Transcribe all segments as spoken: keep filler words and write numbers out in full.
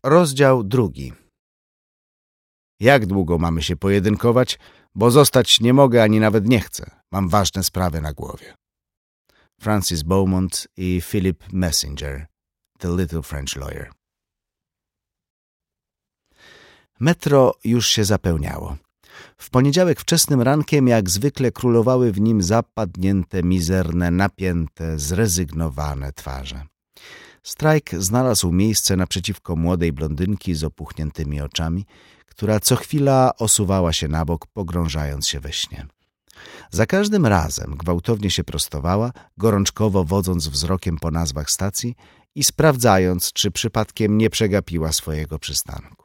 Rozdział drugi. Jak długo mamy się pojedynkować, bo zostać nie mogę ani nawet nie chcę. Mam ważne sprawy na głowie. Francis Beaumont i Philip Messenger, The Little French Lawyer. Metro już się zapełniało. W poniedziałek wczesnym rankiem jak zwykle królowały w nim zapadnięte, mizerne, napięte, zrezygnowane twarze. Strajk znalazł miejsce naprzeciwko młodej blondynki z opuchniętymi oczami, która co chwila osuwała się na bok, pogrążając się we śnie. Za każdym razem gwałtownie się prostowała, gorączkowo wodząc wzrokiem po nazwach stacji i sprawdzając, czy przypadkiem nie przegapiła swojego przystanku.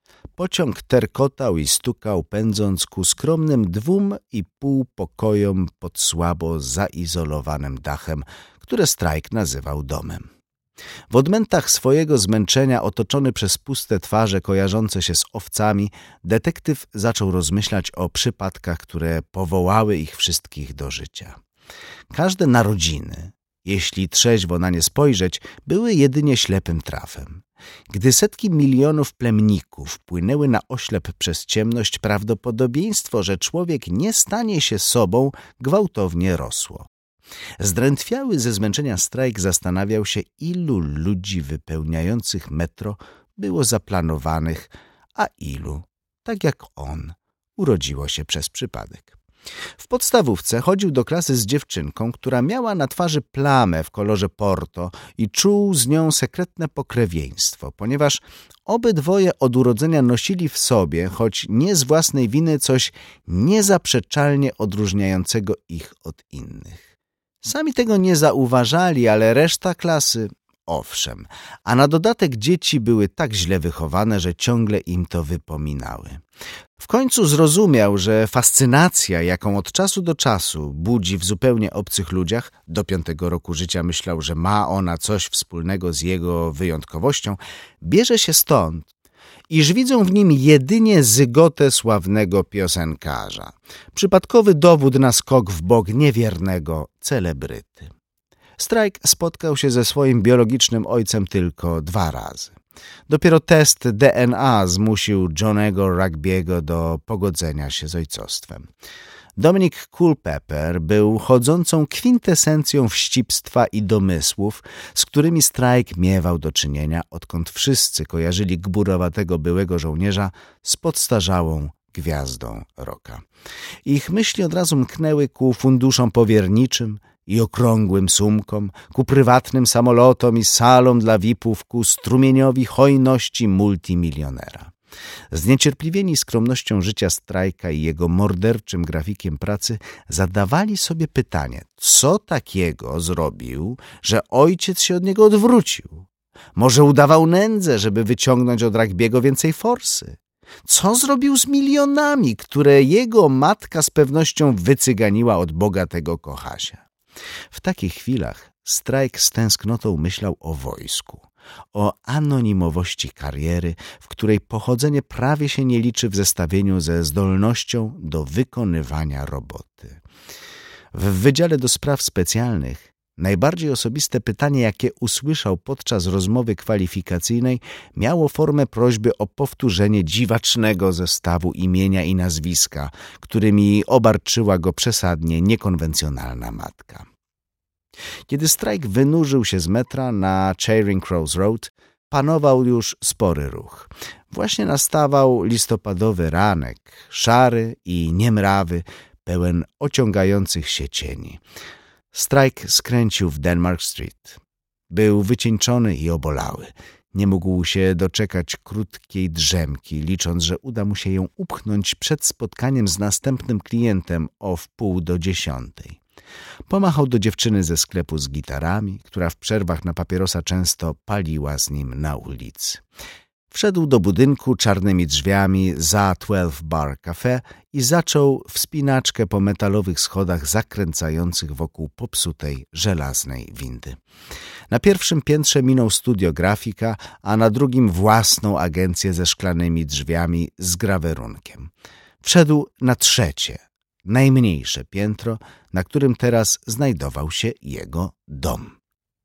Pociąg terkotał i stukał, pędząc ku skromnym dwóm i pół pokojom pod słabo zaizolowanym dachem, które Strajk nazywał domem. W odmętach swojego zmęczenia, otoczony przez puste twarze kojarzące się z owcami, detektyw zaczął rozmyślać o przypadkach, które powołały ich wszystkich do życia. Każde narodziny, jeśli trzeźwo na nie spojrzeć, były jedynie ślepym trafem. Gdy setki milionów plemników płynęły na oślep przez ciemność, prawdopodobieństwo, że człowiek nie stanie się sobą, gwałtownie rosło. Zdrętwiały ze zmęczenia Strajk zastanawiał się, ilu ludzi wypełniających metro było zaplanowanych, a ilu, tak jak on, urodziło się przez przypadek. W podstawówce chodził do klasy z dziewczynką, która miała na twarzy plamę w kolorze porto i czuł z nią sekretne pokrewieństwo, ponieważ obydwoje od urodzenia nosili w sobie, choć nie z własnej winy, coś niezaprzeczalnie odróżniającego ich od innych. Sami tego nie zauważali, ale reszta klasy owszem, a na dodatek dzieci były tak źle wychowane, że ciągle im to wypominały. W końcu zrozumiał, że fascynacja, jaką od czasu do czasu budzi w zupełnie obcych ludziach, do piątego roku życia myślał, że ma ona coś wspólnego z jego wyjątkowością, bierze się stąd, iż widzą w nim jedynie zygotę sławnego piosenkarza. Przypadkowy dowód na skok w bok niewiernego celebryty. Strajk spotkał się ze swoim biologicznym ojcem tylko dwa razy. Dopiero test D N A zmusił Johnego Rugby'ego do pogodzenia się z ojcostwem. Dominic Culpepper był chodzącą kwintesencją wścibstwa i domysłów, z którymi Strajk miewał do czynienia, odkąd wszyscy kojarzyli gburowatego byłego żołnierza z podstarzałą gwiazdą rocka. Ich myśli od razu mknęły ku funduszom powierniczym i okrągłym sumkom, ku prywatnym samolotom i salom dla V I P-ów, ku strumieniowi hojności multimilionera. Zniecierpliwieni skromnością życia Strajka i jego morderczym grafikiem pracy zadawali sobie pytanie, co takiego zrobił, że ojciec się od niego odwrócił? Może udawał nędzę, żeby wyciągnąć od Rugby'ego więcej forsy? Co zrobił z milionami, które jego matka z pewnością wycyganiła od bogatego kochasia? W takich chwilach Strajk z tęsknotą myślał o wojsku, o anonimowości kariery, w której pochodzenie prawie się nie liczy w zestawieniu ze zdolnością do wykonywania roboty. W Wydziale do Spraw Specjalnych najbardziej osobiste pytanie, jakie usłyszał podczas rozmowy kwalifikacyjnej, miało formę prośby o powtórzenie dziwacznego zestawu imienia i nazwiska, którymi obarczyła go przesadnie niekonwencjonalna matka. Kiedy Strajk wynurzył się z metra na Charing Cross Road, panował już spory ruch. Właśnie nastawał listopadowy ranek, szary i niemrawy, pełen ociągających się cieni. Strajk skręcił w Denmark Street. Był wycieńczony i obolały. Nie mógł się doczekać krótkiej drzemki, licząc, że uda mu się ją upchnąć przed spotkaniem z następnym klientem o wpół do dziesiątej. Pomachał do dziewczyny ze sklepu z gitarami, która w przerwach na papierosa często paliła z nim na ulicy. Wszedł do budynku czarnymi drzwiami za Twelve Bar Cafe i zaczął wspinaczkę po metalowych schodach zakręcających wokół popsutej żelaznej windy. Na pierwszym piętrze minął studio grafika, a na drugim własną agencję ze szklanymi drzwiami z grawerunkiem. Wszedł na trzecie, najmniejsze piętro, na którym teraz znajdował się jego dom.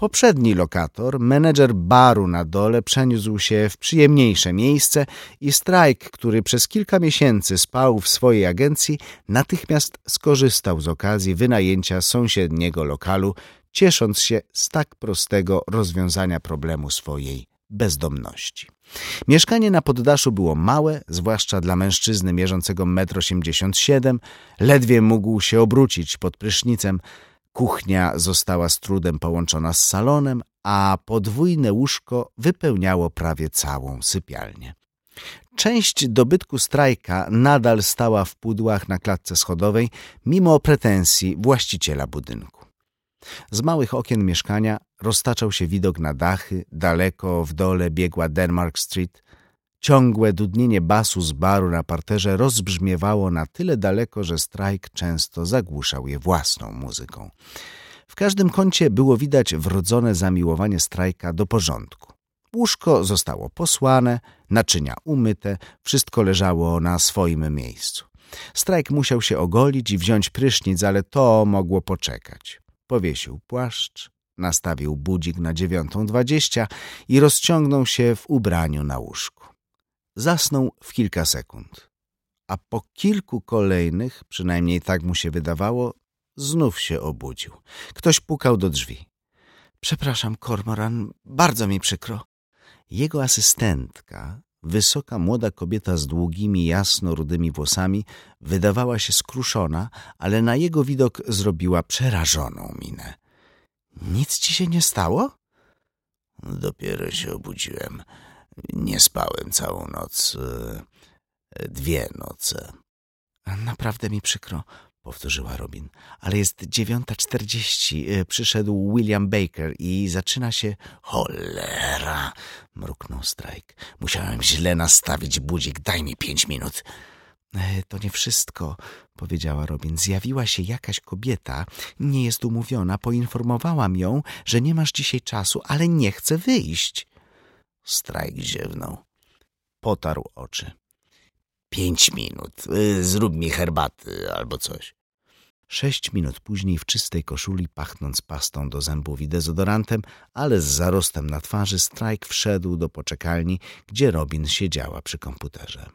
Poprzedni lokator, menedżer baru na dole, przeniósł się w przyjemniejsze miejsce i Strajk, który przez kilka miesięcy spał w swojej agencji, natychmiast skorzystał z okazji wynajęcia sąsiedniego lokalu, ciesząc się z tak prostego rozwiązania problemu swojej bezdomności. Mieszkanie na poddaszu było małe, zwłaszcza dla mężczyzny mierzącego metr osiemdziesiąt siedem, ledwie mógł się obrócić pod prysznicem. Kuchnia została z trudem połączona z salonem, a podwójne łóżko wypełniało prawie całą sypialnię. Część dobytku Strajka nadal stała w pudłach na klatce schodowej, mimo pretensji właściciela budynku. Z małych okien mieszkania roztaczał się widok na dachy, daleko w dole biegła Denmark Street. Ciągłe dudnienie basu z baru na parterze rozbrzmiewało na tyle daleko, że Strajk często zagłuszał je własną muzyką. W każdym kącie było widać wrodzone zamiłowanie Strajka do porządku. Łóżko zostało posłane, naczynia umyte, wszystko leżało na swoim miejscu. Strajk musiał się ogolić i wziąć prysznic, ale to mogło poczekać. Powiesił płaszcz, nastawił budzik na dziewiątą dwadzieścia i rozciągnął się w ubraniu na łóżku. Zasnął w kilka sekund, a po kilku kolejnych, przynajmniej tak mu się wydawało, znów się obudził. Ktoś pukał do drzwi. Przepraszam, Cormoran, bardzo mi przykro. Jego asystentka, wysoka młoda kobieta z długimi, jasno-rudymi włosami, wydawała się skruszona, ale na jego widok zrobiła przerażoną minę. Nic ci się nie stało? Dopiero się obudziłem. Nie spałem całą noc. Dwie noce. Naprawdę mi przykro, powtórzyła Robin. Ale jest dziewiąta czterdzieści. Przyszedł William Baker i zaczyna się... Cholera! Mruknął Strajk. Musiałem źle nastawić budzik. Daj mi pięć minut. To nie wszystko, powiedziała Robin. Zjawiła się jakaś kobieta. Nie jest umówiona. Poinformowałam ją, że nie masz dzisiaj czasu, ale nie chce wyjść. Strajk ziewnął. Potarł oczy. Pięć minut. Zrób mi herbaty albo coś. Sześć minut później w czystej koszuli, pachnąc pastą do zębów i dezodorantem, ale z zarostem na twarzy, Strajk wszedł do poczekalni, gdzie Robin siedziała przy komputerze.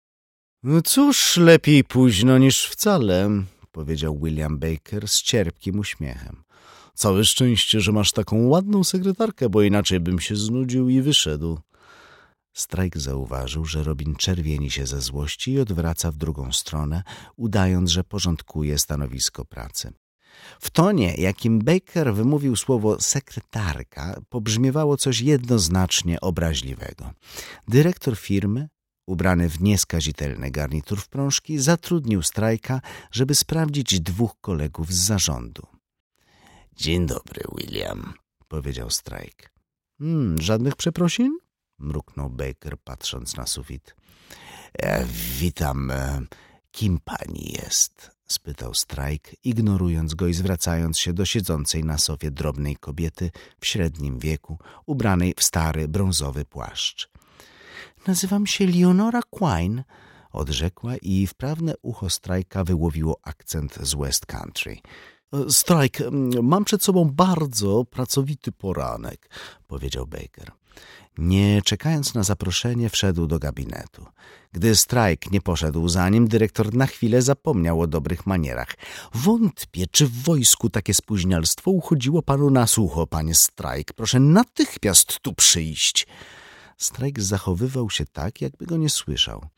No cóż, lepiej późno niż wcale, powiedział William Baker z cierpkim uśmiechem. Całe szczęście, że masz taką ładną sekretarkę, bo inaczej bym się znudził i wyszedł. Strajk zauważył, że Robin czerwieni się ze złości i odwraca w drugą stronę, udając, że porządkuje stanowisko pracy. W tonie, jakim Baker wymówił słowo sekretarka, pobrzmiewało coś jednoznacznie obraźliwego. Dyrektor firmy, ubrany w nieskazitelny garnitur w prążki, zatrudnił Strajka, żeby sprawdzić dwóch kolegów z zarządu. Dzień dobry, William, powiedział Strajk. Hmm, żadnych przeprosin? Mruknął Baker, patrząc na sufit. E, witam. E, kim pani jest? Spytał Strajk, ignorując go i zwracając się do siedzącej na sofie drobnej kobiety w średnim wieku, ubranej w stary, brązowy płaszcz. Nazywam się Leonora Quine, odrzekła i wprawne ucho Strajka wyłowiło akcent z West Country. Strajk, mam przed sobą bardzo pracowity poranek, powiedział Baker. Nie czekając na zaproszenie, wszedł do gabinetu. Gdy Strajk nie poszedł za nim, dyrektor na chwilę zapomniał o dobrych manierach. Wątpię, czy w wojsku takie spóźnialstwo uchodziło panu na sucho, panie Strajk. Proszę natychmiast tu przyjść. Strajk zachowywał się tak, jakby go nie słyszał.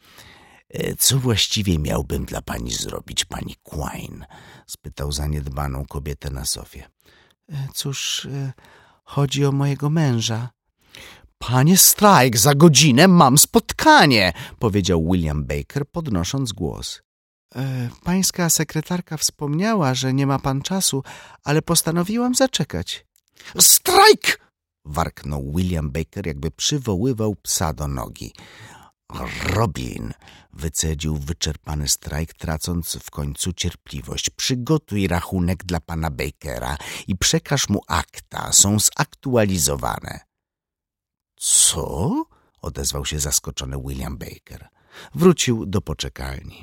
Co właściwie miałbym dla pani zrobić, pani Quine? Spytał zaniedbaną kobietę na sofie. Cóż, chodzi o mojego męża. Panie Strajk, za godzinę mam spotkanie, powiedział William Baker, podnosząc głos. E, pańska sekretarka wspomniała, że nie ma pan czasu, ale postanowiłam zaczekać. Strajk! Warknął William Baker, jakby przywoływał psa do nogi. Robin, wycedził wyczerpany Strajk, tracąc w końcu cierpliwość. Przygotuj rachunek dla pana Bakera i przekaż mu akta. Są zaktualizowane. Co? Odezwał się zaskoczony William Baker. Wrócił do poczekalni.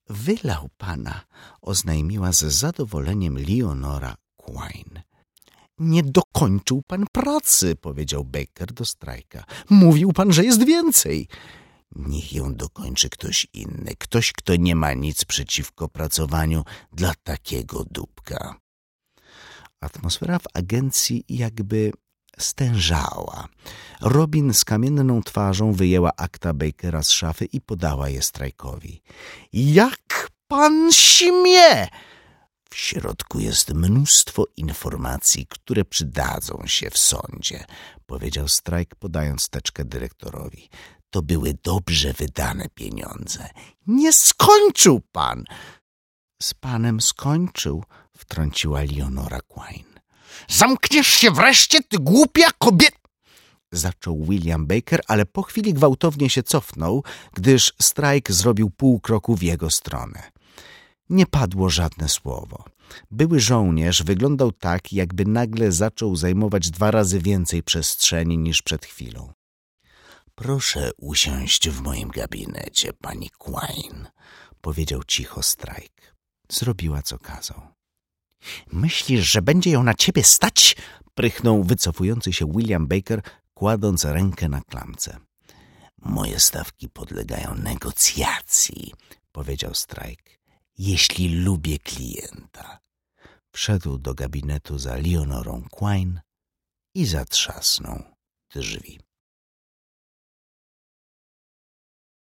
Wylał pana, oznajmiła z zadowoleniem Leonora Quine. Nie dokończył pan pracy, powiedział Baker do Strajka. Mówił pan, że jest więcej. Niech ją dokończy ktoś inny, ktoś, kto nie ma nic przeciwko pracowaniu dla takiego dupka. Atmosfera w agencji jakby stężała. Robin z kamienną twarzą wyjęła akta Bakera z szafy i podała je Strajkowi. Jak pan śmie! W środku jest mnóstwo informacji, które przydadzą się w sądzie, powiedział Strajk, podając teczkę dyrektorowi. To były dobrze wydane pieniądze. Nie skończył pan! Z panem skończył, wtrąciła Leonora Quine. Zamkniesz się wreszcie, ty głupia kobieta! Zaczął William Baker, ale po chwili gwałtownie się cofnął, gdyż Strajk zrobił pół kroku w jego stronę. Nie padło żadne słowo. Były żołnierz wyglądał tak, jakby nagle zaczął zajmować dwa razy więcej przestrzeni niż przed chwilą. Proszę usiąść w moim gabinecie, pani Quine, powiedział cicho Strajk. Zrobiła, co kazał. Myślisz, że będzie ją na ciebie stać? Prychnął wycofujący się William Baker, kładąc rękę na klamce. Moje stawki podlegają negocjacji, powiedział Strajk. Jeśli lubię klienta. Wszedł do gabinetu za Leonorą Quine i zatrzasnął drzwi.